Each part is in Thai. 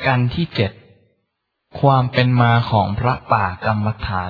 กันที่7ความเป็นมาของพระป่ากรรมฐาน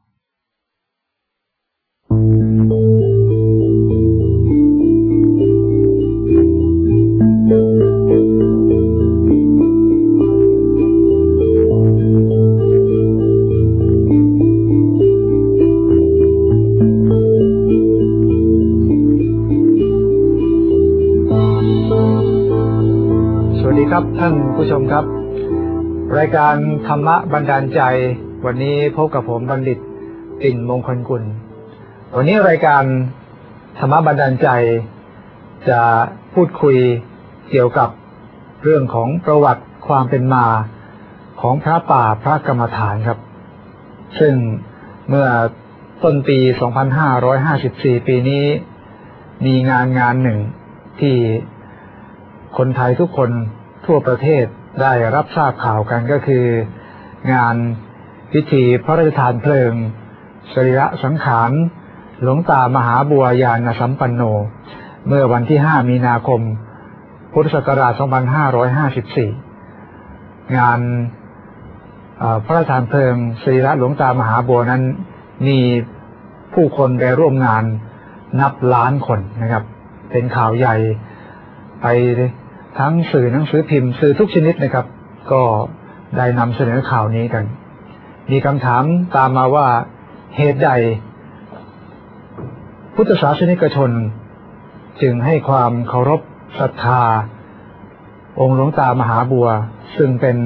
สวัสดีครับท่านผู้ชมครับรายการธรรมะบันดาลใจวันนี้พบกับผมบัณฑิตปิ่นมงคลกุลวันนี้รายการธรรมะบันดาลใจจะพูดคุยเกี่ยวกับเรื่องของประวัติความเป็นมาของพระป่าพระกรรมฐานครับซึ่งเมื่อต้นปี2554ปีนี้มีงานหนึ่งที่คนไทยทุกคนทั่วประเทศได้รับทราบข่าวกันก็คืองานพิธีพระราชทานเพลิงสรีระสังขารหลวงตามหาบัวยานสัมปันโนเมื่อวันที่5มีนาคมพุทธศักราช2554งานพระราชทานเพลิงสรีระหลวงตามหาบัวนั้นมีผู้คนไปร่วมงานนับล้านคนนะครับเป็นข่าวใหญ่ไปทั้งสื่อหนังสือพิมพ์สื่อทุกชนิดนะครับก็ได้นำเสนอข่าวนี้กันมีคำถามตามมาว่าเหตุใดพุทธศาสนิกชนจึงให้ความเคารพศรัทธาองค์หลวงตามหาบัวซึ่งเป็น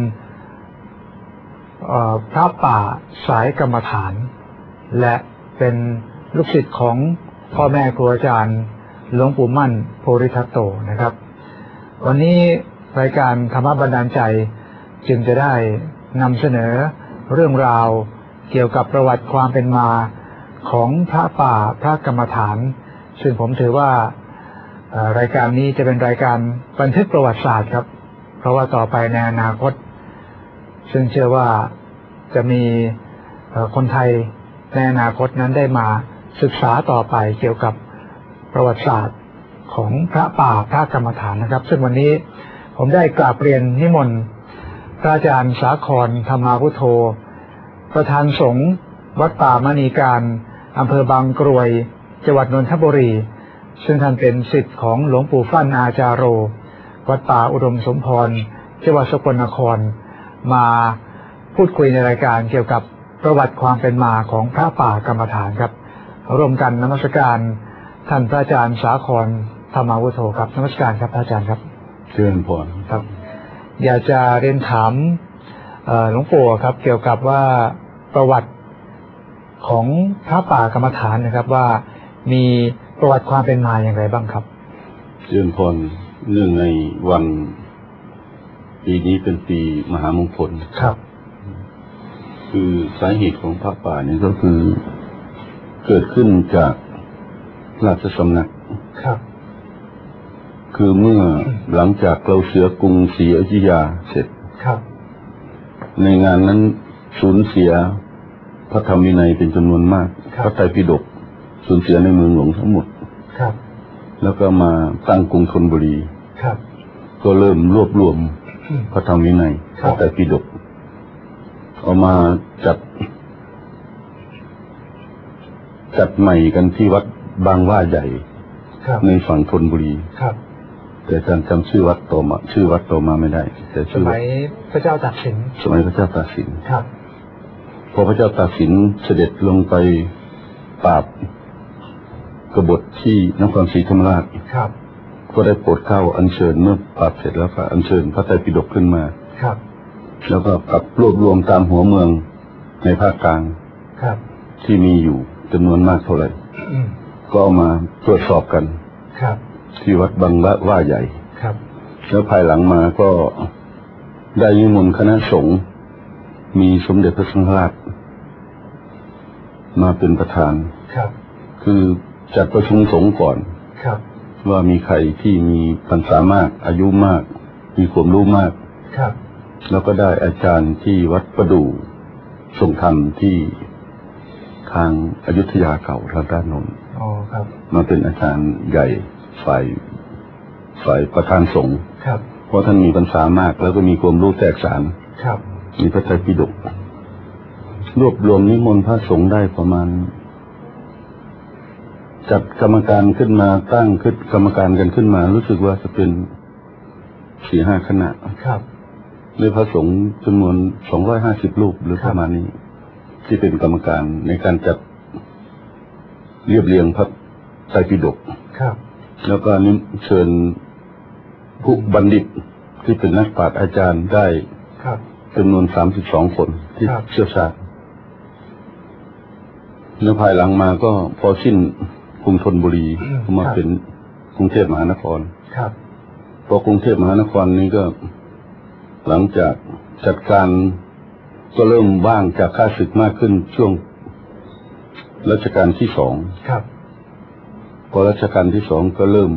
พระป่าสายกรรมฐานและเป็นลูกศิษย์ของพ่อแม่ครูอาจารย์หลวงปู่มั่นโพธิทัตโตนะครับวันนี้รายการธรรมะบันดาลใจจึงจะได้นำเสนอเรื่องราวเกี่ยวกับประวัติความเป็นมาของพระป่าพระกรรมฐานซึ่งผมถือว่ารายการนี้จะเป็นรายการบันทึกประวัติศาสตร์ครับเพราะว่าต่อไปในอนาคตซึ่งเชื่อว่าจะมีคนไทยในอนาคตนั้นได้มาศึกษาต่อไปเกี่ยวกับประวัติศาสตร์ของพระป่าพระกรรมฐานนะครับซึ่งวันนี้ผมได้กราบเรียนนิมนต์พระอาจารย์สาครธรรมาวุโธประธานสงฆ์วัดป่ามณีการอำเภอบางกรวยจังหวัดนนทบุรีซึ่งท่านเป็นศิษย์ของหลวงปู่ฟั่นอาจารโรวัดป่าอุดมสมพรจังหวัดสกลนครมาพูดคุยในรายการเกี่ยวกับประวัติความเป็นมาของพระป่ากรรมฐานครับร่วมกันนมัสการท่านพระอาจารย์สาครธรรมาวุโธครับนมัสการครับพระอาจารย์ครับเชิญพรครับอยากจะเรียนถามหลวงปู่ครับเกี่ยวกับว่าประวัติของพระป่ากรรมฐานนะครับว่ามีประวัติความเป็นมาอย่างไรบ้างครับเชิญพรเนื่องในวันปีนี้เป็นปีมหามงคลครับคือสาเหตุของพระป่าเนี่ยก็คือเกิดขึ้นจากราชสำนักครับคือเมื่อหลังจากเราเสือกรุงศรีอยุธยาเสร็จครับในงานนั้นสูญเสียพระธรรมวินัยเป็นจำนวนมากพระไตรปิฎกสูญเสียในเมืองหลวงทั้งหมดครับแล้วก็มาตั้งกรุงธนบุรีครับก็เริ่มรวบรวมพระธรรมวินัยพระไตรปิฎกเอามาจัดใหม่กันที่วัดบางว่าใหญ่ในฝั่งธนบุรีแต่อาจารย์จำชื่อวัดต่อมาไม่ได้แต่สมัยพระเจ้าตากสินครับพอพระเจ้าตากสินเสด็จลงไปปราบกบฏที่นครศรีธรรมราชก็ได้โปรดเกล้าอัญเชิญเมื่อปราบเสร็จแล้วก็อัญเชิญพระไตรปิฎกขึ้นมาแล้วก็ปรับรวบรวมตามหัวเมืองในภาคกลางที่มีอยู่จำนวนมากเท่าไหร่ก็เอามาตรวจสอบกันที่วัดบางว่าใหญ่แล้วภายหลังมาก็ได้นิมนต์คณะสงฆ์มีสมเด็จพระสังฆราชมาเป็นประธานคือจัดประชุมสงฆ์ก่อนว่ามีใครที่มีพรรษามากอายุมากมีความรู้มากแล้วก็ได้อาจารย์ที่วัดประดู่ทรงธรรมที่ทางอยุธยาเก่าทางด้านโน้นมาเป็นอาจารย์ใหญ่ฝ่ายประธานสงฆ์เพราะท่านมีพรรษามากแล้วก็มีความรู้แตกฉานครับมีพระไตรปิฎกรวบรวมนิมนต์พระสงฆ์ได้ประมาณจัดกรรมการขึ้นมาตั้งขึ้นกรรมการกันขึ้นมารู้สึกว่าจะเป็น 4-5 คณะครับในพระสงฆ์จำนวน250 รูปหรือประมาณนี้ที่เป็นกรรมการในการจัดเรียบเรียงพระไตรปิฎกครับแล้วก็นิเชิญผู้บัณฑิตที่เป็นนักปราชญ์อาจารย์ได้จำนวน32 คนที่เชี่ยวชาญในภายหลังมาก็พอสิ้นกรุงธนบุรีมาเป็นกรุงเทพมหานครพอกรุงเทพมหานครนี้ก็หลังจากจัดการก็เริ่มว่างจากข้าศึกมากขึ้นช่วงรัชกาลที่2พอรัชกาลที่2ก็เริ่ม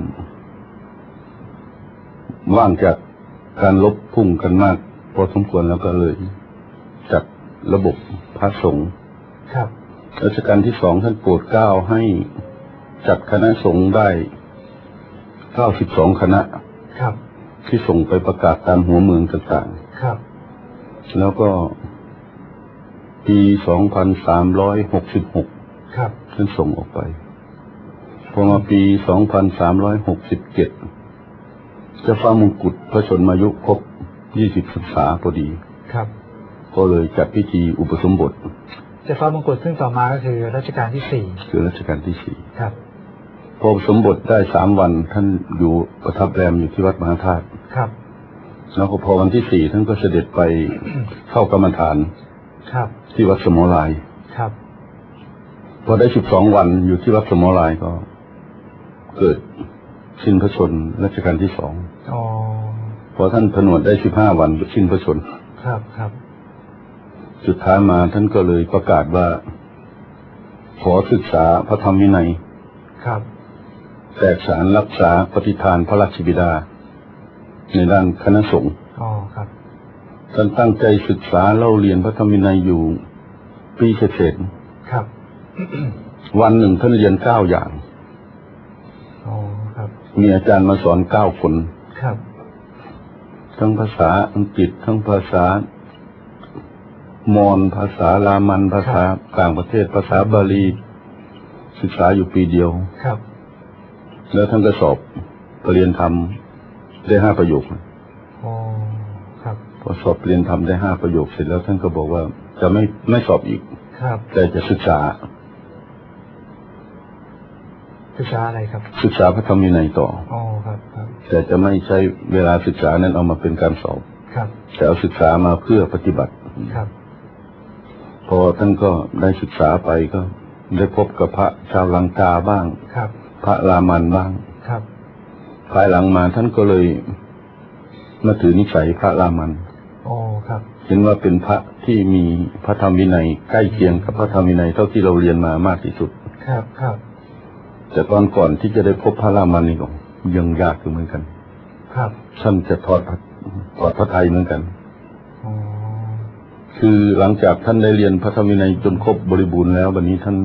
ว่างจากการลบพุ่งกันมากพอสมควรแล้วก็เลยจัดระบบพระสงฆ์รัชกาลที่2ท่านโปรดเกล้าให้จัดคณะสงฆ์ได้92 คณะที่ส่งไปประกาศตามหัวเมืองต่างๆแล้วก็ปี2366ท่านส่งออกไปพอมาปี2367เจ้าฟ้ามงกุฎพระชนมายุครบ20 พรรษาพอดีก็เลยจัดพิธีอุปสมบทเจ้าฟ้ามงกุฎซึ่งต่อมาก็คือรัชกาลที่4 คือรัชกาลที่4พออุปสมบทได้3 วันท่านอยู่ประทับแรมอยู่ที่วัดมหาธาตุแล้วพอวันที่4ท่านก็เสด็จไปเข้ากรรมฐานที่วัดสมอลายพอได้12 วันอยู่ที่วัดสมอลายก็เกิดสิ้นพระชนม์รัชกาลที่2พอท่านผนวดได้15 วันสิ้นพระชนม์สุดท้ายมาท่านก็เลยประกาศว่าขอศึกษาพระธรรมวินัยแตกฉานรักษาปฏิทานพระราชบิดาในด้านคณะสงฆ์ท่านตั้งใจศึกษาเล่าเรียนพระธรรมวินัยอยู่ปีเศษวันหนึ่งท่านเรียน9 อย่างมีอาจารย์มาสอน9 คนทั้งภาษาอังกฤษทั้งภาษามอญภาษารามันภาษาต่างประเทศภาษาบาลีศึกษาอยู่ปีเดียวแล้วท่านก็สอบปรริญญาธรรมได้5 ประโยคพอสอบปรริญญาธรรมได้5 ประโยคเสร็จแล้วท่านก็บอกว่าจะไม่สอบอีกแต่จะศึกษาอะไรครับศึกษาพระธรรมวินัยต่อแต่จะไม่ใช้เวลาศึกษานั้นเอามาเป็นการสอบแต่เอาศึกษามาเพื่อปฏิบัติพอท่านก็ได้ศึกษาไปก็ได้พบกับพระชาวลังกาบ้างพระรามันบ้างภายหลังมาท่านก็เลยมาถือนิสัยพระรามันเห็นว่าเป็นพระที่มีพระธรรมวินัยใกล้เคียงกับพระธรรมวินัยเท่าที่เราเรียนมามากที่สุดแต่ตอนก่อนที่จะได้พบพระรามันนี่ก็ยังยากอยู่เหมือนกันท่านจะถอดพระทัยเหมือนกันคือหลังจากท่านได้เรียนพระธรรมวินัยจนครบบริบูรณ์แล้ววันนี้ท่าน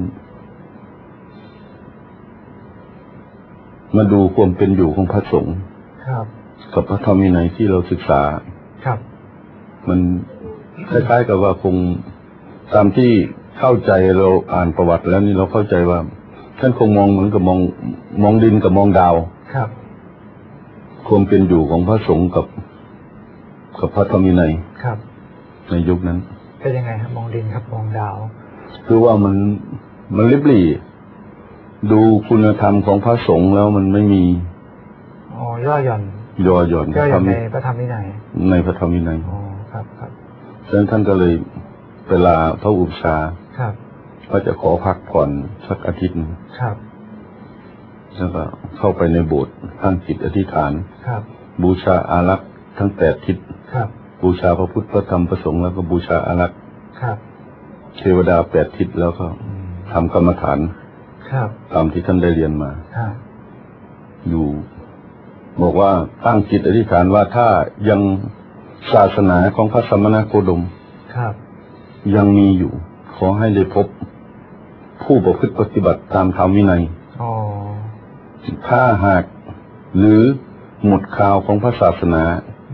มาดูความเป็นอยู่ของพระสงฆ์กับพระธรรมวินัยที่เราศึกษามันคล้ายๆกับว่าคงตามที่เข้าใจเราอ่านประวัติแล้วนี่เราเข้าใจว่าท่านคงมองเหมือนกับมองดินกับมองดาวความเป็นอยู่ของพระสงฆ์กับพระธรรมวินัยในยุคนั้นเป็นยังไงครับมองดินครับมองดาวคือว่ามันลิบหลี่ดูคุณธรรมของพระสงฆ์แล้วมันไม่มีย่อหย่อนในพระธรรมวินัยในพระธรรมวินัยครับฉะนั้นท่านก็เลยเวลาพระอุปชาก็จะขอพักผ่อนสักอาทิตย์นึงแล้วก็เข้าไปในโบสถ์ตั้งจิตอธิษฐานบูชาอารักษ์ทั้ง8 ทิศบูชาพระพุทธพระธรรมพระสงฆ์แล้วก็บูชาอารักษ์เทวดา8 ทิศแล้วก็ทำกรรมฐานตามที่ท่านได้เรียนมาอยู่บอกว่าตั้งจิตอธิษฐานว่าถ้ายังศาสนาของพระสมณโคดมยังมีอยู่ขอให้ได้พบผู้ประพฤติปฏิบัติตามธรรมวินัยถ้าหากหรือหมดข่าวของพระศาสนา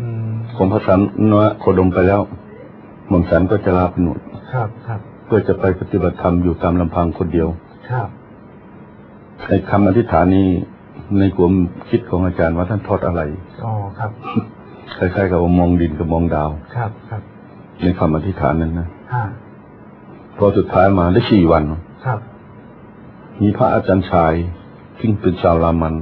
กรมพระสันนวโคดมไปแล้วหม่อมฉันก็จะลาผนวดครับครับเพื่อจะไปปฏิบัติธรรมอยู่ตามลำพังคนเดียวครับในคำอธิษฐานนี้ในความคิดของอาจารย์ว่าท่านทอดอะไรอ๋อครับคล้ายๆกับมองดินกับมองดาวครับครับในคำอธิษฐานนั้นนะพอสุดท้ายมาได้4 วันครับมีพระอาจารย์ชายซึ่งเป็นชาวรามัน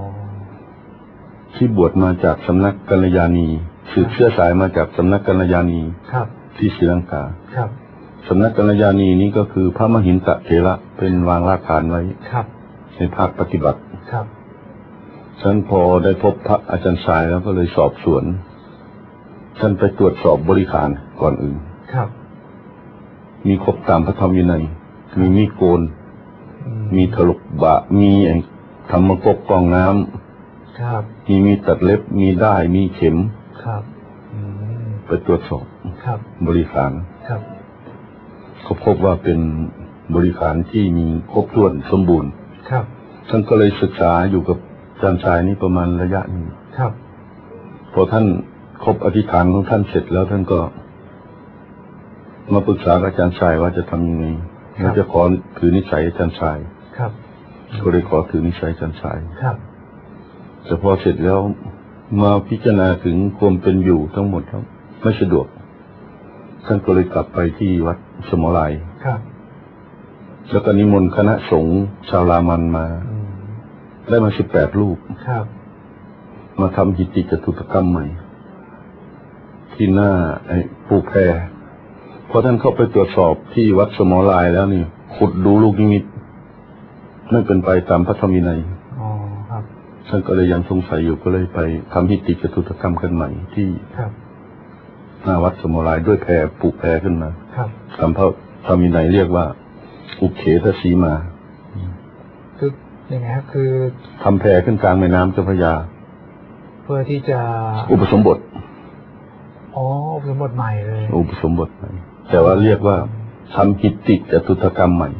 ที่บวชมาจากสำนักกัลยาณีสืบเชื้อสายมาจากสำนักกัลยาณีที่ศรีลังกาสำนักกัลยาณีนี้ก็คือพระมหินตเถระเป็นวางรากฐานไว้ในภาคปฏิบัติฉันพอได้พบพระอาจารย์ชายแล้วก็เลยสอบสวนฉันไปตรวจสอบบริขารก่อนอื่นมีครบตามพระธรรมวินัยมีมีดโกนมีถลกบะมีธรรมกบกองน้ำมีตัดเล็บมีได้มีเข็มไปตรวจสอบบริขารเขาพบว่าเป็นบริขารที่มีครบถ้วนสมบูรณ์ท่านก็เลยศึกษาอยู่กับอาจารย์ชายนี้ประมาณระยะหนึ่งพอท่านครบอธิษฐานของท่านเสร็จแล้วท่านก็มาปรึกษาอาจารย์ชายว่าจะทำยังไงเราจะขอถือนิสัยอาจารย์ชายก็เลยขอถือนิสัยอาจารย์ชายแต่พอเสร็จแล้วมาพิจารณาถึงความเป็นอยู่ทั้งหมดแล้วไม่สะดวกท่านก็เลยกลับไปที่วัดสมลายแล้วก็นิมนต์คณะสงฆ์ชาวรามันมาได้มา18 รูปมาทำหิติจตุตกรรมใหม่ที่หน้าปูแพรพอท่านเข้าไปตรวจสอบที่วัดสมลายแล้วนี่ขุดดูลูกนิมิตไม่เป็นไปตามพระธรรมวินัยท่านก็เลยยังสงสัยอยู่ก็เลยไปทำหิติจตุตกรรมกันใหม่ที่หน้าวัดสมลายด้วยแพรปลูกแพรขึ้นมาตามพระธรรมวินัยเรียกว่าอุเขตสีมาคือยังไงครับคือทำแพรขึ้นกลางแม่น้ำเจ้าพระยาเพื่อที่จะอุปสมบทอุปสมบทใหม่เลยอุปสมบทใหม่แต่ว่าเรียกว่าทำหิติจตุตกรรมใหม่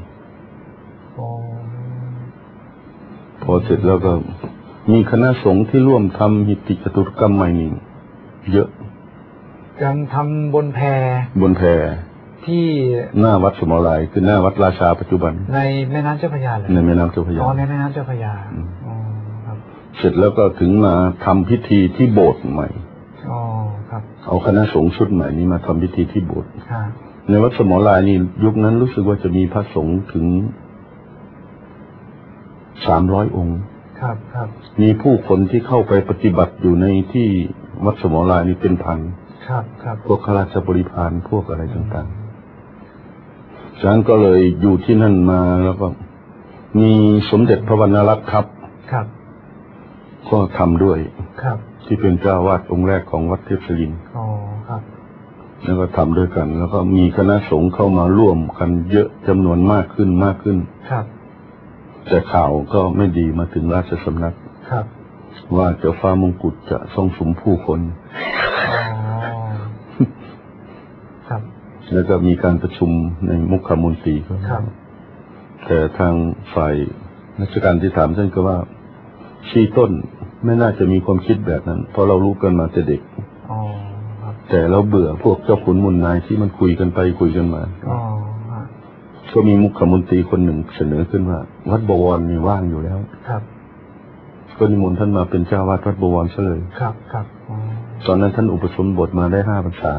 พอเสร็จแล้วก็มีคณะสงฆ์ที่ร่วมทำหิติจตุตกรรมใหม่นี่เยอะยังทำบนแพที่หน้าวัดสมลายคือหน้าวัดราชาปัจจุบันในแม่น้ำเจ้าพระยาเลยในแม่น้ำเจ้าพระยาในแม่น้ำเจ้าพระยาเสร็จแล้วก็ถึงมาทำพิธีที่โบสถ์ใหม่เอาคณะสงฆ์ชุดใหม่นี้มาทำพิธีที่โบสถ์ในวัดสมลายนี่ยุคนั้นรู้สึกว่าจะมีพระสงฆ์ถึง300 องค์มีผู้คนที่เข้าไปปฏิบัติอยู่ในที่วัดสมลายนี่เป็นพันพวกข้าราชบริพารพวกอะไรต่างๆฉะนั้นก็เลยอยู่ที่นั่นมาแล้วก็มีสมเด็จพระวรรณรัตน์ครับก็ทำด้วยที่เป็นเจ้าวาดองค์แรกของวัดเทพศิรินทร์แล้วก็ทำด้วยกันแล้วก็มีคณะสงฆ์เข้ามาร่วมกันเยอะจำนวนมากขึ้นแต่ข่าวก็ไม่ดีมาถึงราชสำนักว่าเจ้าฟ้ามงกุฎจะทรงสุมผู้คนแล้วก็มีการประชุมในมุขมนตรีแต่ทางฝ่ายราชการที่ถามท่านก็ว่าชี้ต้นไม่น่าจะมีความคิดแบบนั้นเพราะเรารู้กันมาแต่เด็กแต่เราเบื่อพวกเจ้าขุนมุนนายที่มันคุยกันไปคุยกันมาก็มีมุขมนตรีคนหนึ่งเสนอขึ้นว่าวัดบวรมีว่างอยู่แล้วก็นิมนต์ท่านมาเป็นเจ้าวาดวัดบวรซะเลยตอนนั้นท่านอุปสมบทมาได้5 พรรษา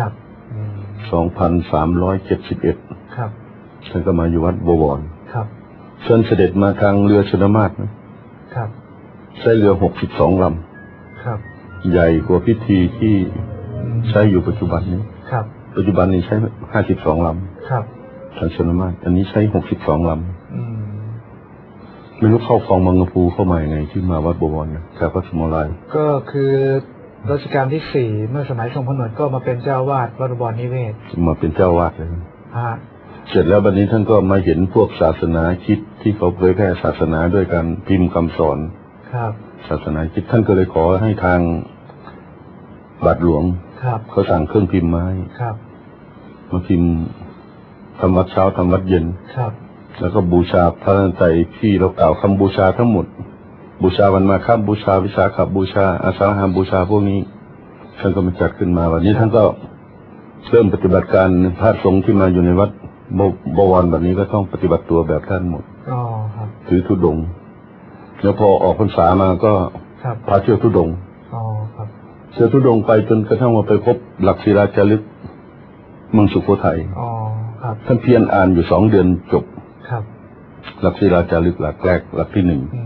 2371ท่านก็มาอยู่วัดบวรเชิญเสด็จมาทางเรือชนมาศใช้เรือ62 ลำใหญ่กว่าพิธีที่ใช้อยู่ปัจจุบันนี้ปัจจุบันนี้ใช้52 ลำทางชนมาศอันนี้ใช้62 ลำไม่รู้เข้าคลองบางกะพูเข้ามาไงที่มาวัดบวรจากวัดสมลายก็คือรัชกาลที่4เมื่อสมัยทรงผนวดก็มาเป็นเจ้าวาดวัดบวรนิเวศมาเป็นเจ้าวาดเลยเสร็จแล้วบัดนี้ท่านก็มาเห็นพวกศาสนาคิดที่เขาเผยแพร่ศาสนาด้วยการพิมพ์คำสอนศาสนาคิดท่านก็เลยขอให้ทางบาทหลวงเขาสั่งเครื่องพิมพ์มาให้มาพิมพ์ทำวัดเช้าทำวัดเย็นแล้วก็บูชาพระนันไตที่เรากล่าวคำบูชาทั้งหมดบูชาวันมาฆบูชาวิสาขบูชาอาสาฬหบูชาพวกนี้ท่านก็มาจัดขึ้นมาวันนี้ท่านก็เริ่มปฏิบัติการพระสงฆ์ที่มาอยู่ในวัดบวรแบบนี้ก็ต้องปฏิบัติตัวแบบท่านหมดถือธุดงค์แล้วพอออกพรรษามาก็พาเที่ยวธุดงค์เที่ยวธุดงค์ไปจนกระทั่งมาไปพบหลักศิลาจารึกเมืองสุโขทัยท่านเพียรอ่านอยู่2 เดือนจบหลักศิลาจารึกหลักแรกหลักที่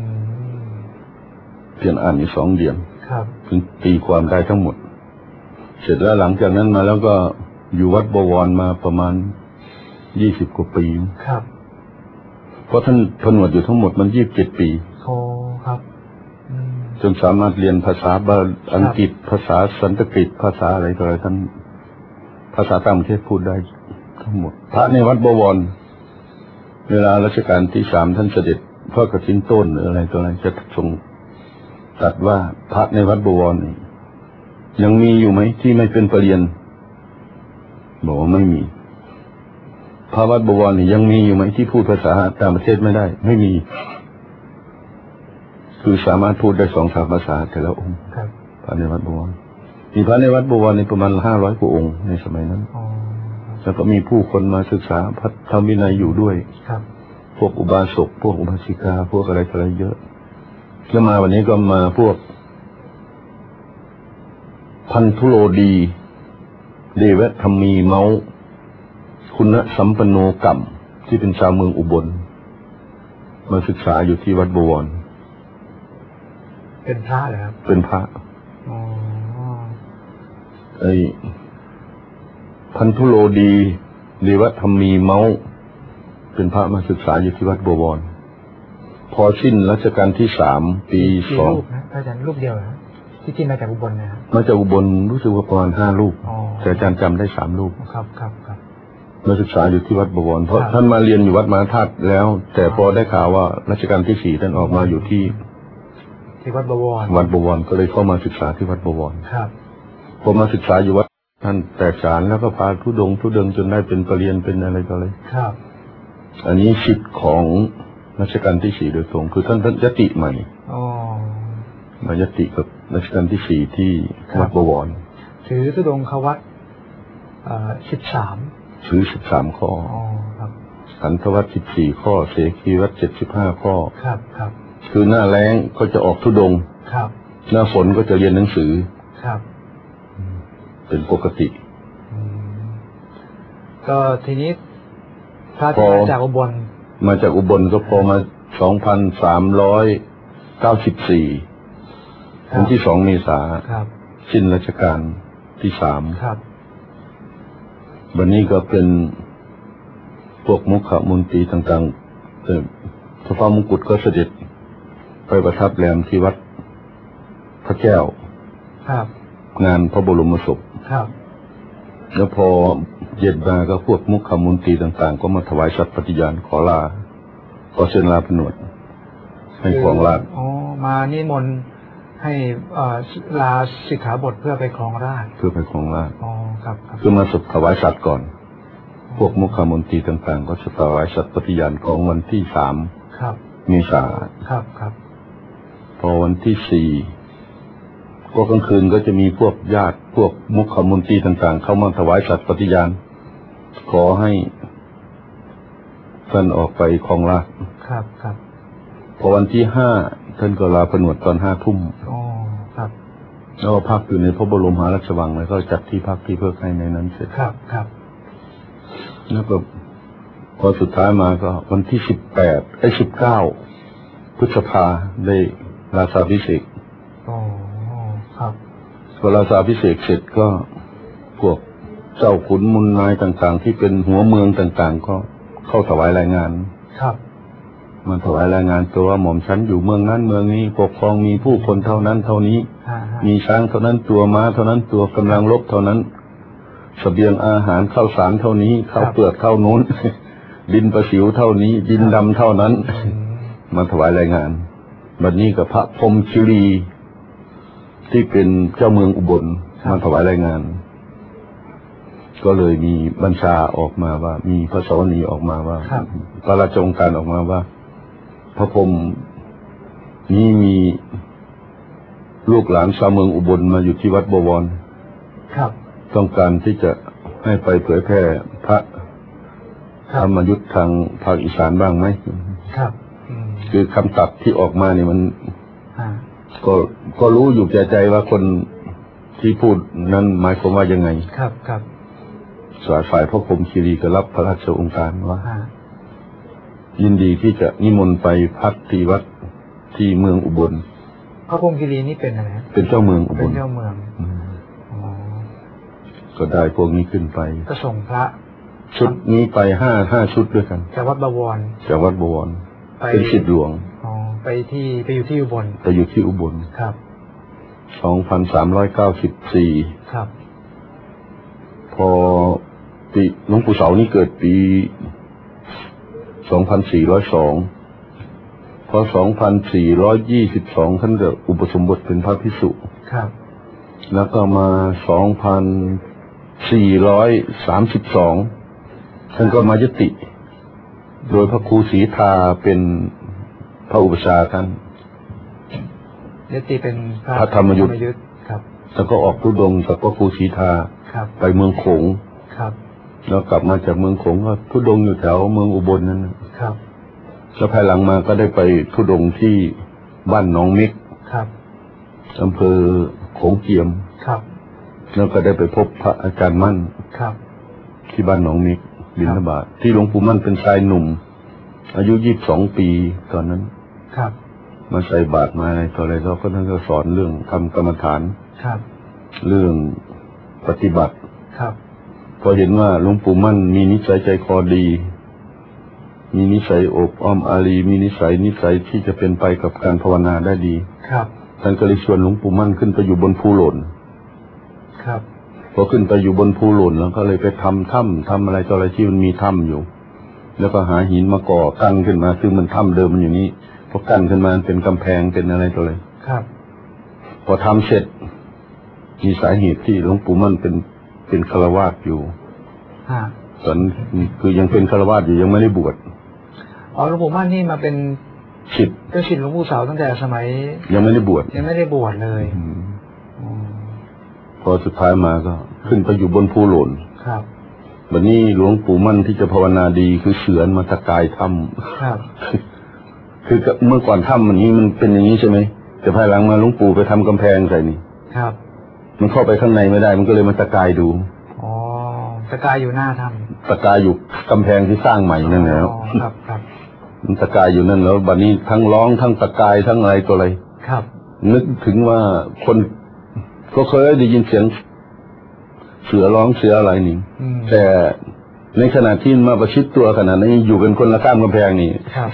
1เพียรอ่านอยู่2 เดือนถึงตีความได้ทั้งหมดเสร็จแล้วหลังจากนั้นมาแล้วก็อยู่วัดบวรมาประมาณ20 กว่าปีเพราะท่านผนวดอยู่ทั้งหมดมัน27 ปีจนสามารถเรียนภาษาอังกฤษภาษาสันสกฤตภาษาอะไรต่ออะไรทั้งภาษาต่างประเทศพูดได้ทั้งหมดพระในวัดบวรเวลารัชกาลที่3ท่านเสด็จพระกฐินต้นหรืออะไรต่ออะไรจะทรงตรัสว่าพระในวัดบวรยังมีอยู่ไหมที่ไม่เป็นปรริญญาบอกว่าไม่มีพระวัดบวรยังมีอยู่ไหมที่พูดภาษาต่างประเทศไม่ได้ไม่มีคือสามารถพูดได้2-3 ภาษาแต่ละองค์พระในวัดบวรมีพระในวัดบวรในประมาณ500 กว่าองค์ในสมัยนั้นแล้วก็มีผู้คนมาศึกษาพระธรรมวินัยอยู่ด้วยพวกอุบาสกพวกอุบาสิกาพวกอะไรเยอะแล้วมาวันนี้ก็มาพวกพันธุโลดีเดวะธรรมีเมาคุณสัมปันโนกรรมที่เป็นชาวเมืองอุบลมาศึกษาอยู่ที่วัดบวรเป็นพระเหรอครับเป็นพระพันธุโลดีเดวะธรรมีเมาเป็นพระมาศึกษาอยู่ที่วัดบวรพอสิ้นรัชกาลที่3 ปี2 อาจารย์รูปเดียวนะที่มาจากอุบลนะครับมาจากอุบลรู้สึกว่าประมาณ5 รูปแต่อาจารย์จำได้3 รูปครับมาศึกษาอยู่ที่วัดบวรเพราะท่านมาเรียนอยู่วัดมหาธาตุแล้วแต่พอได้ข่าวว่ารัชกาลที่4ท่านออกมาอยู่ที่วัดบวรก็เลยเข้ามาศึกษาที่วัดบวรพอมาศึกษาอยู่วัดท่านแตกฉานแล้วก็พาธุดงค์จนได้เป็นปรริญญาเป็นอะไรต่ออะไรอันนี้สิทธิ์ของรัชกาลที่4โดยตรงคือท่านยติใหม่มายติกับรัชกาลที่4ที่วัดบวรถือธุดงควัตร13 ถือ13 ข้อขันธวัตร14 ข้อเสขีวัตร75 ข้อคือหน้าแล้งก็จะออกธุดงค์หน้าฝนก็จะเรียนหนังสือเป็นปกติก็ทีนี้พระที่มาจากอุบลก็พอมา2394วันที่2 เมษายนสิ้นรัชกาลที่3วันนี้ก็เป็นพวกมุขมนตรีต่างๆพระพรมงกุฎก็เสด็จไปประทับแรมที่วัดพระแก้วงานพระบรมศพแล้วพอเย็นมาก็พวกมุขมนตรีต่างๆก็มาถวายสัตย์ปฏิญาณขอเชิญลาผนวดให้ของราชมานิมนต์ให้ลาสิกขาบทเพื่อไปครองราชย์คือมาถวายสัตย์ก่อนพวกมุขมนตรีต่างๆก็จะถวายสัตย์ปฏิญาณของวันที่3 เมษายนพอวันที่4ก็กลางคืนก็จะมีพวกญาติพวกมุขมนตรีต่างๆเข้ามาถวายสัตย์ปฏิญาณขอให้ท่านออกไปครองราชย์พอวันที่5ท่านก็ลาผนวดตอน5 ทุ่มแล้วพักอยู่ในพระบรมมหาราชวังแล้วก็จัดที่พักที่เพื่อให้ในนั้นเสร็จแล้วก็พอสุดท้ายมาก็วันที่19 พฤษภาได้ราชาภิเษกพอราชาภิเษกเสร็จก็พวกเจ้าขุนมูลนายต่างๆที่เป็นหัวเมืองต่างๆก็เข้าถวายรายงานมาถวายรายงานตัวว่าหม่อมฉันอยู่เมืองนั้นเมืองนี้ปกครองมีผู้คนเท่านั้นเท่านี้มีช้างเท่านั้นตัวม้าเท่านั้นตัวกำลังรบเท่านั้นเสบียงอาหารข้าวสารเท่านี้ข้าวเปลือกเท่านู้นดินประสิวเท่านี้ดินดำเท่านั้นมาถวายรายงานบัดนี้กับพระพรหมคิรีที่เป็นเจ้าเมืองอุบลมาถวายรายงานก็เลยมีบัญชาออกมาว่ามีพระสวนีออกมาว่าพระราชโองการออกมาว่าพระพรหมนี้มีลูกหลานชาวเมืองอุบลมาอยู่ที่วัดบวรครับต้องการที่จะให้ไปเผยแพร่พระธรรมยุทธ์ทางภาคอีสานบ้างไหมครับคือคำตัดที่ออกมาเนี่ยมันก็รู้อยู่แก่ใจว่าคนที่พูดนั้นหมายความว่ายังไงครับครับฝ่ายพระพรหมคีรีก็รับพระราชองค์การว่ายินดีที่จะนิมนต์ไปพักที่วัดที่เมืองอุบลพระพรหมคีรีนี่เป็นอะไรเป็นเจ้าเมืองอุบลเป็นเจ้าเมืองก็ได้พวกนี้ขึ้นไปก็ส่งพระชุดนี้ไปห้าชุดด้วยกันจากวัดบวรจากวัดบวรเป็นศิษย์หลวงไปอยู่ที่อุบลไปอยู่ที่อุบลครับ 2394 ครับพอปีหลวงปู่เสานี่เกิดปี2402พอ2422ท่านก็อุปสมบทเป็นพระภิกษุครับแล้วก็มา2432ท่านก็มายุติ โดยพระครูศรีทาเป็นพระอุปชาท่านยุติเป็นพระธรรมยุทธ์ครับแล้วก็ออกธุดงค์กับพระครูศรีทาไปเมืองโขงครับแล้วกลับมาจากเมืองโขงก็ธุดงค์อยู่แถวเมืองอุบลนั่นครับแล้วภายหลังมาก็ได้ไปธุดงค์ที่บ้านหนองมิกครับอำเภอโขงเจียมครับแล้วก็ได้ไปพบพระอาจารย์มั่นครับที่บ้านหนองมิกบิณฑบาตที่หลวงปู่มั่นเป็นชายหนุ่มอายุ22 ปีตอนนั้นครับมาใส่บาตรมาอะไรต่ออะไรแล้วก็ท่านก็สอนเรื่องทำกรรมฐานครับเรื่องปฏิบัติครับพอเห็นว่าหลวงปู่มั่นมีนิสัยใจคอดีมีนิสัยอบอ้อมอารีมีนิสัยที่จะเป็นไปกับการภาวนาได้ดีครับท่านก็เลยชวนหลวงปู่มั่นขึ้นไปอยู่บนภูหล่นครับพอขึ้นไปอยู่บนภูหล่นแล้วก็เลยไปทำถ้ำทำอะไรต่ออะไรที่มันมีถ้ำอยู่แล้วก็หาหินมาก่อกั้นขึ้นมาซึ่งมันถ้ำเดิมมันอย่างนี้พอกั้นขึ้นมาเป็นกำแพงเป็นอะไรต่ออะไรครับพอทำเสร็จมีสาเหตุที่หลวงปู่มั่นเป็นฆราวาสอยู่ตอนคือยังเป็นฆราวาสอยู่ยังไม่ได้บวชหลวงปู่มั่นนี่มาเป็นศิษย์หลวงปู่เสาตั้งแต่สมัยยังไม่ได้บวชเลยพอสุดท้ายมาก็ขึ้นไปอยู่บนภูหล่นครับวันนี้หลวงปู่มั่นที่จะภาวนาดีคือเสือมาตะกายถ้ำครับคือเมื่อก่อนถ้ำมันนี้มันเป็นอย่างนี้ใช่ไหมแต่ภายหลังมาหลวงปู่ไปทำกำแพงใส่นี่ครับมันเข้าไปข้างในไม่ได้มันก็เลยมาตะกายดูตะกายอยู่หน้าถ้ำตะกายอยู่กำแพงที่สร้างใหม่นั่นแล้วครับครับมันตะกายอยู่นั่นแล้วบัดนี้ทั้งร้องทั้งตะกายทั้งอะไรตัวอะไรครับนึกถึงว่าคนก็เคยได้ยินเสียงเสือร้องเสืออะไรนี่แต่ในขณะที่มาประชิดตัวขนาดนี้อยู่กันคนละข้ามกำแพงนี่ครับ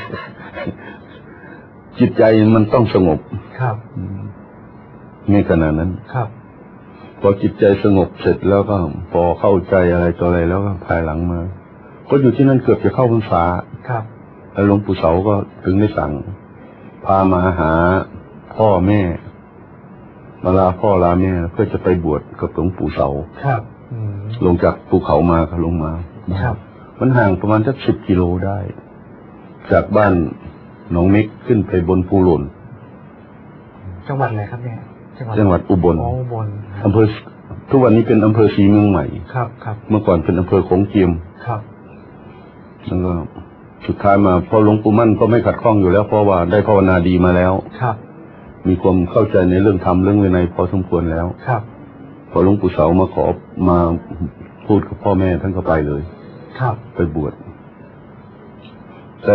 จิตใจมันต้องสงบครับในขณะนั้นครับพอจิตใจสงบเสร็จแล้วก็พอเข้าใจอะไรต่ออะไรแล้วก็ภายหลังมาก็อยู่ที่นั่นเกือบจะเข้าพรรษาครับแล้วหลวงปู่เสาก็ถึงได้สั่งพามาหาพ่อแม่มาลาพ่อลาแม่เพื่อจะไปบวชกับหลวงปู่เสาครับลงจากภูเขามาก็ลงมาครับมันห่างประมาณสัก10 กิโลได้จากบ้านหนองมิกขึ้นไปบนภูหล่นจังหวัดอะไรครับเนี่ยจังหวัดอุบลอุบลอำเภอทุกวันนี้เป็นอำเภอศรีเมืองใหม่ครับครับเมื่อก่อนเป็นอำเภอโขงเจียมครับแล้วก็สุดท้ายมาพอหลวงปู่มั่นก็ไม่ขัดข้องอยู่แล้วเพราะว่าได้ภาวนาดีมาแล้วครับมีความเข้าใจในเรื่องธรรมเรื่องวินัยพอสมควรแล้วครับพอหลวงปู่เสามาขอมาพูดกับพ่อแม่ท่านก็ไปเลยครับไปบวชแต่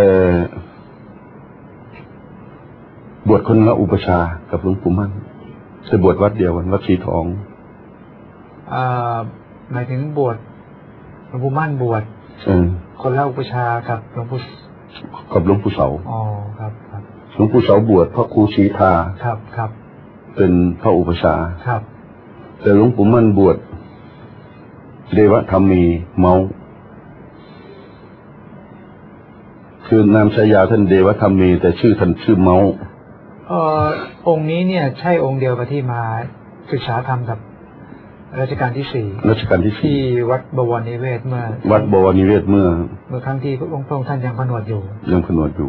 บวชคนละอุปชากับหลวงปู่มั่นจะบวชวัดเดียวกันวัดสีทองหมายถึงบวชหลวงปู่มั่นบวชคนละอุปชากับหลวงปู่เสาครับครับหลวงปู่เสาบวชพระครูศรีทาครับครับเป็นพระอุปชาครับแต่หลวงปู่มั่นบวชเดวธรรมีเมาคือนามฉายาท่านเดวธรรมีแต่ชื่อท่านชื่อเมาองค์นี้เนี่ยใช่องค์เดียวกับที่มาศึกษาธรรมกับรัชกาลที่ 4ที่วัดบวรนิเวศเมื่อวัดบวรนิเวศเมื่อครั้งที่พระองค์ท่านยังผนวดอยู่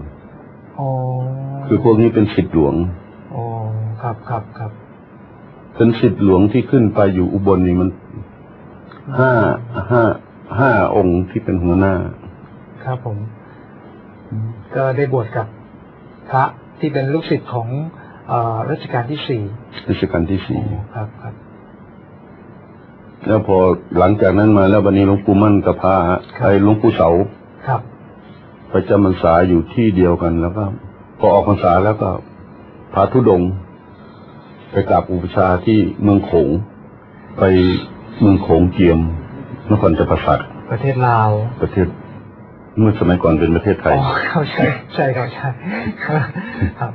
คือพวกนี้เป็นศิษย์หลวงครับครับครับเป็นศิษย์หลวงที่ขึ้นไปอยู่อุบลนี่มันห้าองค์ที่เป็นหัวหน้าครับผมก็ได้บวชกับพระที่เป็นลูกศิษย์ของรัชกาลที่สี่ครับแล้วพอหลังจากนั้นมาแล้ววันนี้หลวงปู่มั่นกับพาไอ้หลวงปู่เสาครับไปจำพรรษาอยู่ที่เดียวกันแล้วก็พอออกพรรษาแล้วก็พาธุดงค์ไปกราบอุปชาที่เมืองโขงไปเมืองโขงเจียมนครจักรพรรดิประเทศลาวประเทศเมื่อสมัยก่อนเป็นประเทศไทยใช่ครับ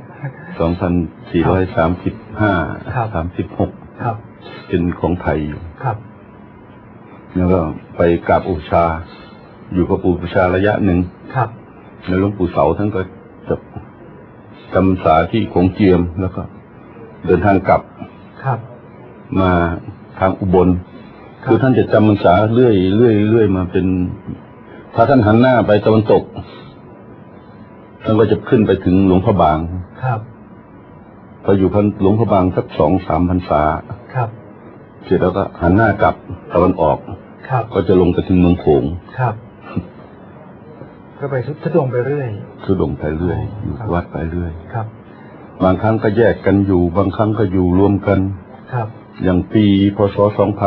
2435 ครับเป็นของไทยอยู่ครับแล้วก็ไปกราบอุปชาอยู่กับอุปชาระยะหนึ่งครับแล้วหลวงปู่เสาท่านก็จะจำพรรษาที่โขงเจียมแล้วก็เดินทางกลับครับมาทางอุบลคือท่านจะจำพรรษาเรื่อยมาเป็นถ้าท่านหันหน้าไปตะวันตกท่านก็จะขึ้นไปถึงหลวงพระบางครับพออยู่หลวงพระบางสัก2-3 พรรษาครับเสร็จแล้วก็หันหน้ากลับตะวันออกครับก็จะลงไปถึงเมืองโขงครับก็ไปทุดงไปเรื่อยอยู่วัดไปเรื่อยครับบางครั้งก็แยกกันอยู่บางครั้งก็อยู่รวมกันครับอย่างปีพ.ศ.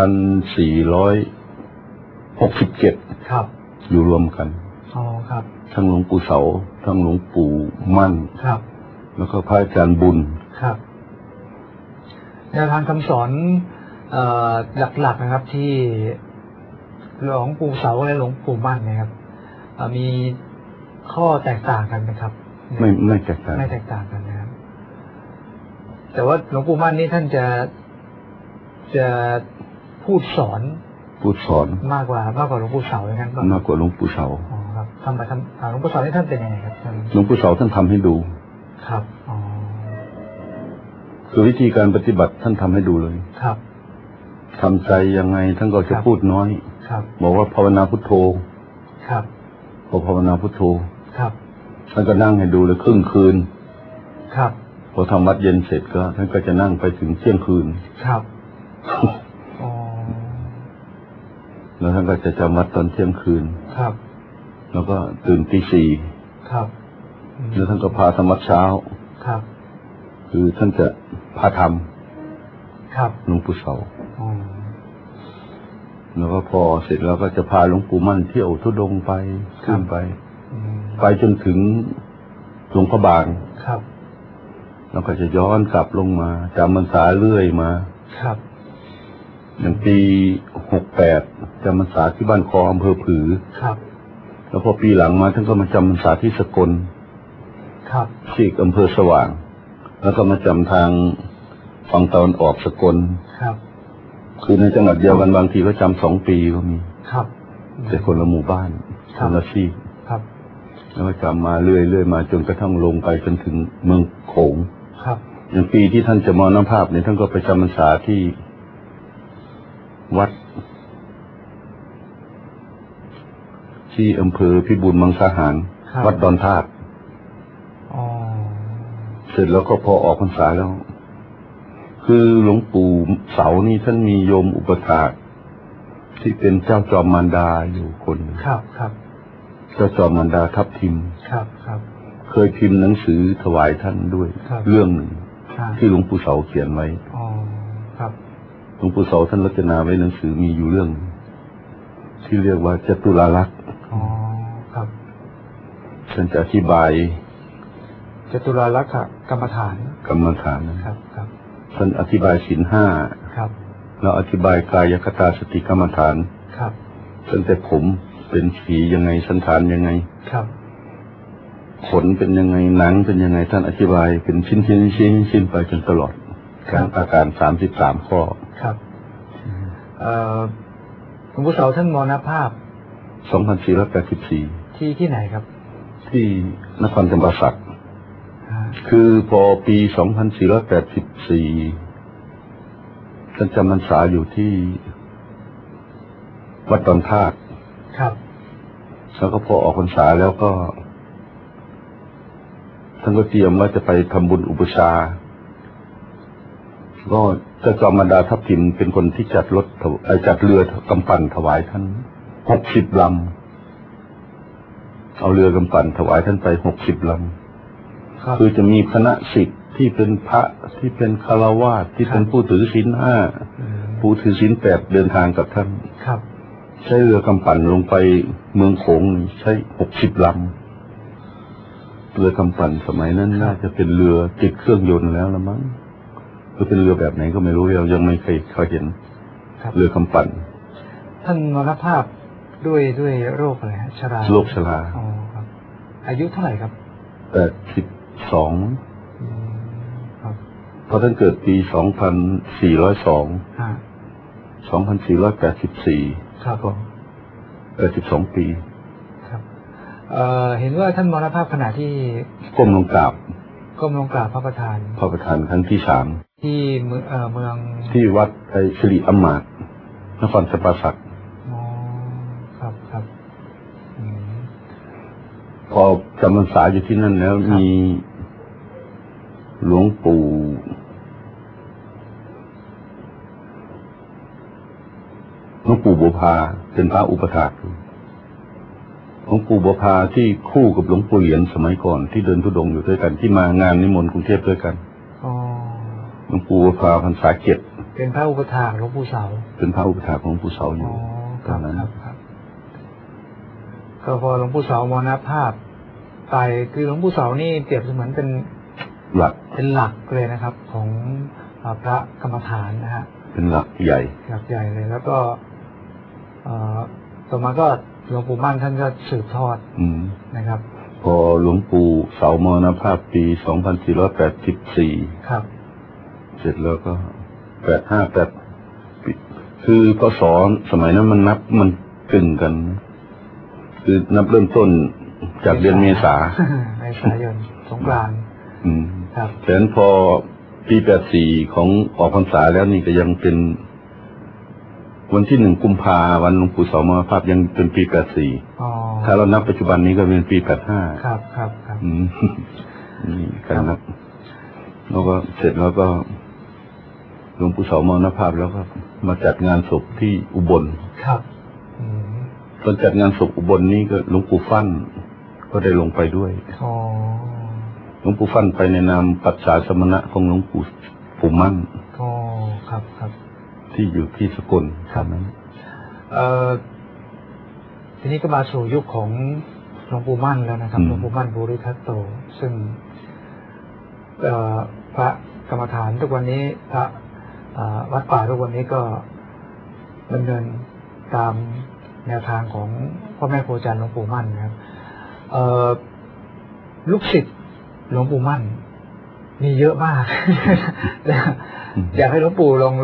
2467 ครับอยู่รวมกันครับทั้งหลวงปู่เสาทั้งหลวงปู่มั่นครับแล้วก็พระอาจารย์บุญครับแนวทางคำสอนหลักๆนะครับที่หลวงปู่เสาและหลวงปู่มั่นนะครับมีข้อแตกต่างกันไหมครับไม่แตกต่างกันนะครับแต่ว่าหลวงปู่มั่นนี่ท่านจะพูดสอนมากกว่าหลวงปู่เสาอย่างนั้นมากกว่าหลวงปู่เสาครับหลวงปู่เสานี่ท่านเป็นยังไงครับหลวงปู่เสาท่านทำให้ดูครับคือวิธีการปฏิบัติท่านทำให้ดูเลยครับทำใจยังไงท่านก็จะพูดน้อยครับบอกว่าภาวนาพุทโธครับพอภาวนาพุทโธครับท่านก็นั่งให้ดูเลยครึ่งคืนครับพอทำวัดเย็นเสร็จก็ท่านก็จะนั่งไปถึงเที่ยงคืนครับแล้วท่านก็จะจำวัดตอนเที่ยงคืนครับแล้วก็ตื่นตี 4 ครับแล้วท่านก็พาทำวัดเช้าครับคือท่านจะพาทำครับหลวงปู่เสาแล้วก็พอเสร็จแล้วก็จะพาหลวงปู่มั่นเที่ยวธุดงค์ไปขึ้นไปจนถึงหลวงพระบางครับแล้วก็จะย้อนกลับลงมาจำพรรษาเรื่อยมาครับอย่างปี68จำพรรษาที่บ้านคออำเภอผือครับแล้วพอปีหลังมาท่านก็มาจำพรรษาที่สกลครับที่อำเภอสว่างแล้วก็มาจำทางฝั่งตะวันออกสกลครับคือในจังหวัดเดียวกันบางทีก็จำ2 ปีก็มีครับแต่คนละหมู่บ้านคนละที่ครับแล้วก็จำมาเรื่อยมาจนกระทั่งลงไปจนถึงเมืองโขงครับอย่างปีที่ท่านจะมรณภาพเนี่ยท่านก็ไปจำพรรษาที่วัดที่อำเภอพิบูลมังสาหารวัดดอนธาตุเสร็จแล้วก็พอออกพรรษาแล้วคือหลวงปู่เสานี่ท่านมีโยมอุปถากที่เป็นเจ้าจอมมารดาอยู่คนครับเจ้าจอมมารดาทับทิมครับเคยพิมพ์หนังสือถวายท่านด้วยเรื่องหนึ่งที่หลวงปู่เสาเขียนไว้ครับหลวงปู่เสาท่านรจนาไว้หนังสือมีอยู่เรื่องที่เรียกว่าจตุราลักษณ์ครับท่านจะอธิบายจตุราลักษณ์กรรมฐานนะครับท่านอธิบายศีล 5 ครับแล้วอธิบายกายคตาสติกรรมฐานครับตั้งแต่ผมเป็นสียังไงสันฐานยังไงครับขนเป็นยังไงหนังเป็นยังไงท่านอธิบายเป็นชิ้นไปจนตลอดอาการ33 ข้อครับหลวงปู่เสาท่านมรณภาพ 2484 ที่ไหนครับที่นครจำปาสักคือพอปี2484ท่านจำพรรษาอยู่ที่วัดดอนธาตุครับแล้วก็พอออกพรรษาแล้วก็ท่านก็เตรียมว่าจะไปทำบุญอุปชาก็เจ้าจอมบรรดาทัพทิมเป็นคนที่จัดจัดเรือกำปั่นถวายท่าน60 ลำเอาเรือกำปั่นถวายท่านไป60 ลำคือจะมีคณะศิษย์ที่เป็นพระที่เป็นฆราวาสที่เป็นผู้ถือศีล 5ผู้ถือศีล 8เดินทางกับท่านใช้เรือกำปั่นลงไปเมืองโขงใช้60 ลำเรือกำปั่นสมัยนั้นน่าจะเป็นเรือติดเครื่องยนต์แล้วละมั้งหรือเป็นเรือแบบไหนก็ไม่รู้เรายังไม่เคยเห็นเรือกำปั่นท่านมรณภาพด้วยโรคอะไรฮะชราโรคชราครับอายุเท่าไหร่ครับ 82เพราะท่านเกิดปี2402 2484 ครับก็82 ปีครับเห็นว่าท่านมรณภาพขณะที่ก้มลงกราบพระประธานครั้งที่3 ที่เมืองที่วัดสิริอมาตย์นครสปาสักครับพอจำพรรษาอยู่ที่นั่นแล้วมีหลวงปู่บัวพาเป็นพระอุปถากหลวงปู่บัวพาที่คู่กับหลวงปู่เหรียญสมัยก่อนที่เดินธุดงค์อยู่ด้วยกันที่มางานนิมนต์กรุงเทพด้วยกันหลวงปู่บัวพาพรรษา7 เป็นพระอุปถากหลวงปู่เสาเป็นพระอุปถากของหลวงปู่เสาอยู่ตอนนั้นก็พอหลวงปู่เสามรณภาพไปคือหลวงปู่เสานี่เปรียบเสมือนเป็นหลักเลยนะครับของพระกรรมฐานนะฮะเป็นหลักใหญ่เลยแล้วก็ต่อมาก็หลวงปู่มั่นท่านก็สืบทอดนะครับพอหลวงปู่เสามรณภาพปี2484 ครับเสร็จแล้วก็858คือพศสมัยนั้นมันกึ่งกันคือนับเริ่มต้นจากเดือนเมษายนสงกรานต์ครับแต่นั้นพอปี84ของออกพรรษาแล้วนี่ก็ยังเป็นวันที่1 กุมภาพันธ์วันหลวงปู่เสามรณภาพยังเป็นปี84ถ้าเรานับปัจจุบันนี้ก็เป็นปี85 ครับนี่การนับแล้วก็เสร็จแล้วก็หลวงปู่เสามรณภาพแล้วก็มาจัดงานศพที่อุบลครับตอนจัดงานศพอุบลนี้ก็หลวงปู่ฟั่นก็ได้ลงไปด้วยหลวงปู่ฟั่นไปในนามปัจฉาสมณะของหลวงปู่มั่นครับที่อยู่ที่สกลนั้นทีนี้ก็มาสู่ยุคของหลวงปู่มั่นแล้วนะครับหลวงปู่มั่นภูริทัตโตซึ่งพระกรรมฐานทุกวันนี้พระวัดป่าทุกวันนี้ก็ดำเนินตามแนวทางของพ่อแม่ครูอาจารย์หลวงปู่มั่นนะครับลูกศิษย์หลวงปู่มั่นมีเยอะมากอยากให้หลวงปู่ลอง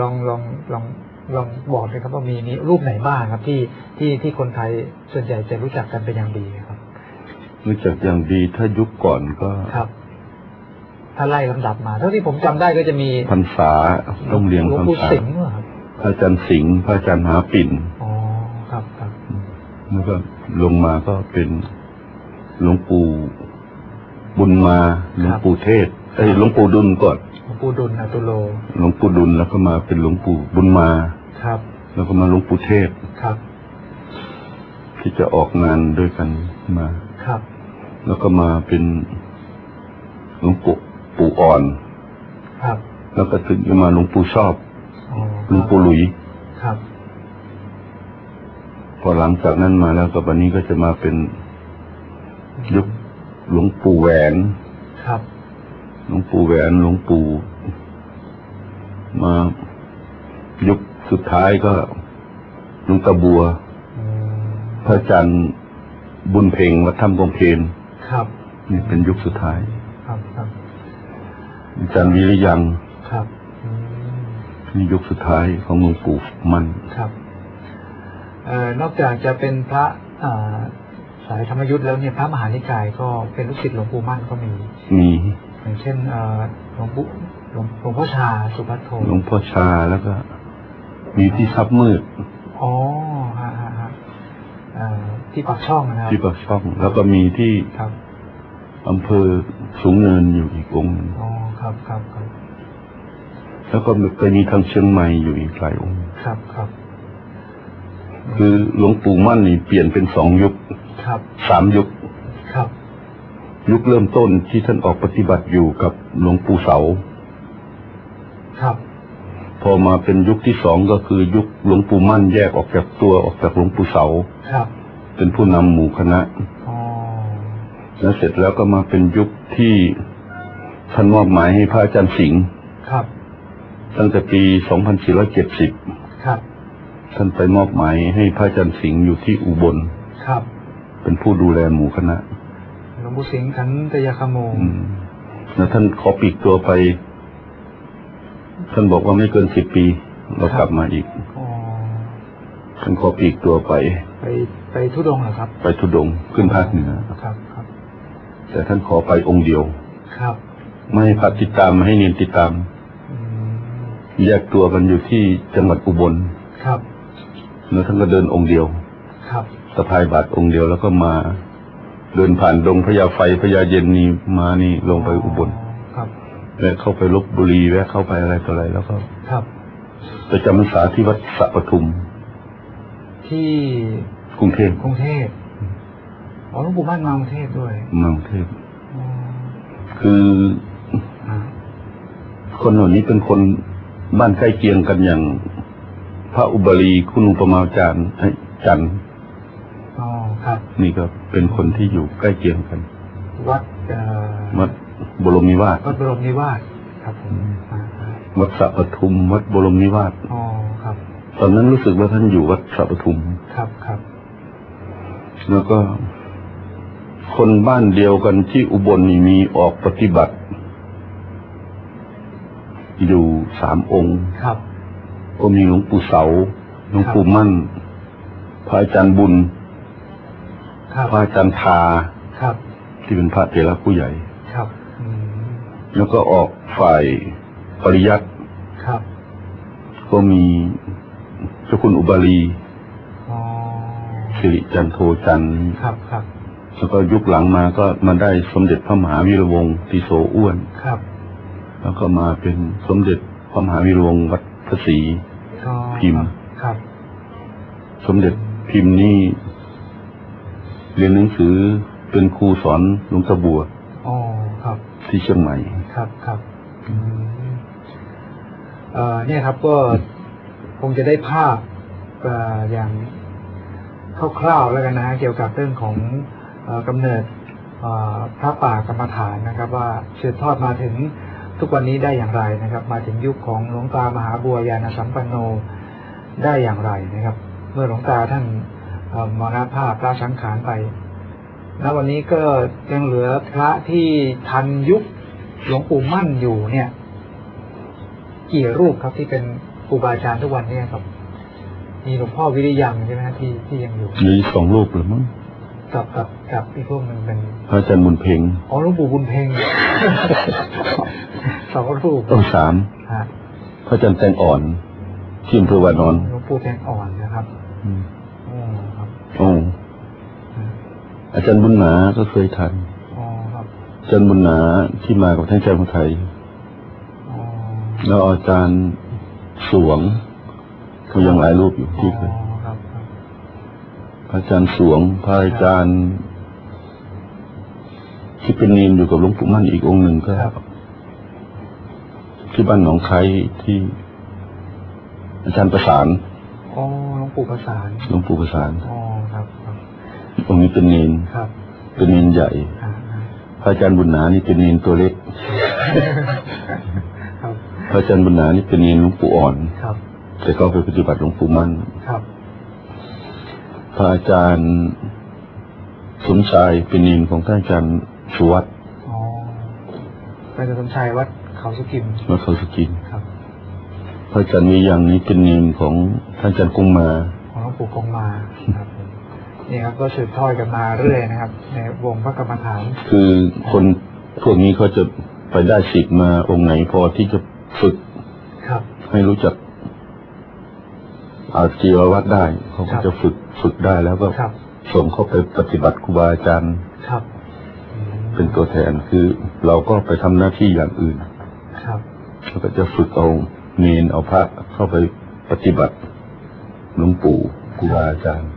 บอกเลยครับว่ามีรูปไหนบ้างครับที่คนไทยส่วนใหญ่จะรู้จักกันเป็นอย่างดีครับรู้จักอย่างดีถ้ายุคก่อนก็ครับถ้าไล่ลำดับมาเท่าที่ผมจำได้ก็จะมีพรรษาต้องเรียงพรรษาพระอาจารย์สิงห์พระอาจารย์มหาปิ่นครับแล้วก็ลงมาก็เป็นหลวงปู่บุญมาหลวงปู่เทศหลวงปู่ดุลก่อนหลวงปู่ดุลอตุโลหลวงปู่ดุลแล้วก็มาเป็นหลวงปู่บุญมาครับแล้วก็มาหลวงปู่เทศครับที่จะออกงานด้วยกันมาครับแล้วก็มาเป็นหลวงปู่อ่อนครับแล้วก็ถึงจะมาหลวงปู่ชอบหลวงปู่หลุยครับพอหลังจากนั้นมาแล้วก็วันนี้ก็จะมาเป็นยุคหลวงปู่แหวนครับหลวงปู่แหวนหลวงปู่มายุคสุดท้ายก็หลวงตาบัวพระอาจารย์บุญเพ็งวัดถ้ำกงเพลครับนี่เป็นยุคสุดท้ายครับอาจารย์วิริยังครับนี่ยุคสุดท้ายของหลวงปู่มั่นครับนอกจากจะเป็นพระสายธรรมยุทธ์แล้วเนี่ยพระมหานิกายก็เป็นลูกศิษย์หลวงปู่มั่นก็มีอย่างเช่นหลวงพ่อชาสุภัทโทหลวงพ่อชาแล้วก็มีที่ซับมืดที่ปากช่องนะครับที่ปากช่องแล้วก็มีที่อำเภอสูงเนินอยู่อีกองค์ครับแล้วก็ไปมีทางเชียงใหม่อยู่อีกหลายองค์ครับครับคือหลวงปู่มั่นนี่เปลี่ยนเป็น2 ยุคครับ 3 ยุคครับยุคเริ่มต้นที่ท่านออกปฏิบัติอยู่กับหลวงปู่เสาครับพอมาเป็นยุคที่2ก็คือยุคหลวงปู่มั่นแยกออกจากหลวงปู่เสาครับเป็นผู้นำหมู่คณะแล้วเสร็จแล้วก็มาเป็นยุคที่ท่านมอบหมายให้พระอาจารย์สิงห์ครับตั้งแต่ปี 2470 ครับท่านไปมอบหมายให้พระอาจารย์สิงห์อยู่ที่อุบลครับเป็นผู้ดูแลหมู่คณะหลวงปู่สิงห์ขันตยคโมแล้วท่านขอปลีกตัวไปท่านบอกว่าไม่เกิน10 ปีเรากลับมาอีกท่านขอปลีกตัวไปธุดงค์เหรอครับไปธุดงค์ขึ้นภาคเหนือครับแต่ท่านขอไปองค์เดียวครับไม่ให้พระติดตามไม่ให้เนียนติดตามแยกตัวกันอยู่ที่จังหวัดอุบลครับแล้วท่านก็เดินองค์เดียวครับสะพายบาตรองค์เดียวแล้วก็มาเดินผ่านดงพญาไฟพญาเย็นนี่มานี่ลงไปอุบลครับและเข้าไปลพบุรีแวะเข้าไปอะไรต่ออะไรแล้วก็ครับไปจำพรรษาที่วัดสระปทุมที่กรุงเทพหลวงปู่มั่นมากรุงเทพด้วยมากรุงเทพคือคนเหล่านี้เป็นคนบ้านใกล้เคียงกันอย่างพระอุบลีคุณอุปมาจารย์จันทร์ครับนี่ก็เป็นคนที่อยู่ใกล้เคียงกันวัดบรมนิวาสวัดบรมนิวาสครับวัดสระปทุมวัดบรมนิวาสครับตอนนั้นรู้สึกว่าท่านอยู่วัดสระปทุมครับแล้วก็คนบ้านเดียวกันที่อุบลนี่มีออกปฏิบัติอยู่3 องค์ครับก็มีหลวงปู่เสาหลวงปู่มั่นพระอาจารย์บุญพระอาจารย์ทาที่เป็นพระเถระผู้ใหญ่ครับแล้วก็ออกฝ่ายปริยัติครับก็มีเจ้าคุณอุบาลีสิริจันโทจันทร์ครับแล้วก็ยุคหลังมาก็มาได้สมเด็จพระมหาวีระวงศ์ติโสอ้วนครับแล้วก็มาเป็นสมเด็จพระมหาวีระวงศ์วัดพระศรีพิมพ์ครับสมเด็จพิมพ์นี่เรียนหนังสือเป็นครูสอนหลวงตาบัวครับที่เชียงใหม่ครับเนี่ยครับก็คงจะได้ภาพอย่างคร่าวๆแล้วกันนะเกี่ยวกับเรื่องของกำเนิดพระป่ากรรมฐานนะครับว่าสืบทอดมาถึงทุกวันนี้ได้อย่างไรนะครับมาถึงยุคของหลวงตามหาบัวยานสัมปันโนได้อย่างไรนะครับเมื่อหลวงตาท่านมรณภาพละสังขารไปณวันนี้ก็ยังเหลือพระที่ทันยุคหลวงปู่มั่นอยู่เนี่ยกี่รูปครับที่เป็นครูบาอาจารย์ทุกวันนี้ครับมีหลวงพ่อวิริยังใช่ไหมที่ยังอยู่มี2 รูปหรือมั้งกับอีกรูปหนึ่งเป็นพระอาจารย์บุญเพ็งหลวงปู่บุญเพ็ง2 รูปต้อง3พระอาจารย์แตงอ่อนที่อำเภอวานอนหลวงปู่แตงอ่อนนะครับอาจารย์บุญหนาก็เคยทันอาจารย์บุญหนาที่มากับท่านอาจารย์คนไทยแล้วอาจารย์สวงก็ยังหลายรูปอยู่ที่เคยอาจารย์สวงพระอาจารย์ที่เป็นเนรอยู่กับหลวงปู่มั่นอีกองค์หนึ่งก็ที่บ้านหนองไคที่อาจารย์ประสานหลวงปู่ประสานครับองค์นี้เป็นเนรเป็นเนรใหญ่พระอาจารย์บุญหนานี่เป็นเนรตัวเล็กพระอาจารย์บุญหนานี่เป็นเนรหลวงปู่อ่อนแต่ก็ไปปฏิบัติหลวงปู่มั่นพระอาจารย์สมชายเป็นเนรของท่านอาจารย์สุวัฒน์พระอาจารย์สมชายวัดเขาสุกิมครับพระอาจารย์มีอย่างนี้เป็นเนรของท่านอาจารย์กงมาของหลวงปู่กงมาครับนี่ครับก็สืบทอดกันมาเรื่อยนะครับในวงพระกรรมฐานคือคนพวกนี้เขาจะไปได้ศิษย์มาองค์ไหนพอที่จะฝึกให้รู้จักอาชีววัดได้เขาก็จะฝึกได้แล้วก็ส่งเข้าไปปฏิบัติครูบาอาจารย์เป็นตัวแทนคือเราก็ไปทำหน้าที่อย่างอื่นแล้วก็จะฝึกเอาเนนเอาพระเข้าไปปฏิบัติหลวงปู่ครูบาอาจารย์